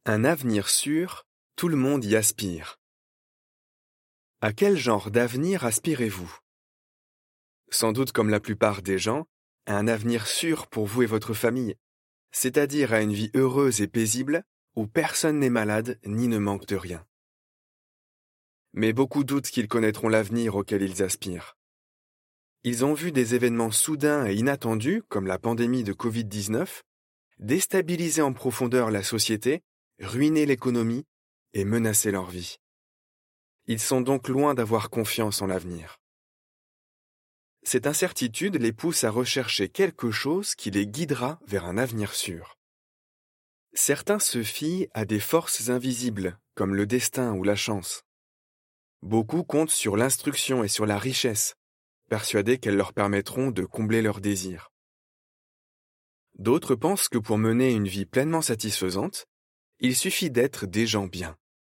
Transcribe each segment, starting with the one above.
Un avenir sûr, tout le monde y aspire. À quel genre d'avenir aspirez-vous? Sans doute comme la plupart des gens, à un avenir sûr pour vous et votre famille, c'est-à-dire à une vie heureuse et paisible où personne n'est malade ni ne manque de rien. Mais beaucoup doutent qu'ils connaîtront l'avenir auquel ils aspirent. Ils ont vu des événements soudains et inattendus, comme la pandémie de Covid-19, déstabiliser en profondeur la société, ruiner l'économie et menacer leur vie. Ils sont donc loin d'avoir confiance en l'avenir. Cette incertitude les pousse à rechercher quelque chose qui les guidera vers un avenir sûr. Certains se fient à des forces invisibles, comme le destin ou la chance. Beaucoup comptent sur l'instruction et sur la richesse, persuadés qu'elles leur permettront de combler leurs désirs. D'autres pensent que pour mener une vie pleinement satisfaisante, il suffit d'être des gens bien.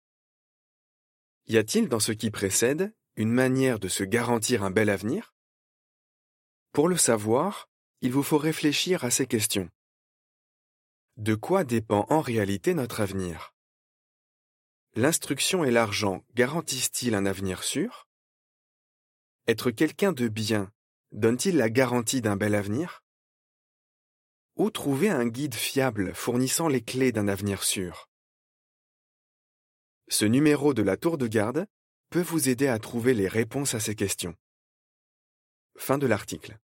Y a-t-il dans ce qui précède une manière de se garantir un bel avenir? Pour le savoir, il vous faut réfléchir à ces questions. De quoi dépend en réalité notre avenir? L'instruction et l'argent garantissent-ils un avenir sûr? Être quelqu'un de bien donne-t-il la garantie d'un bel avenir? Où trouver un guide fiable fournissant les clés d'un avenir sûr? Ce numéro de la tour de garde peut vous aider à trouver les réponses à ces questions. Fin de l'article.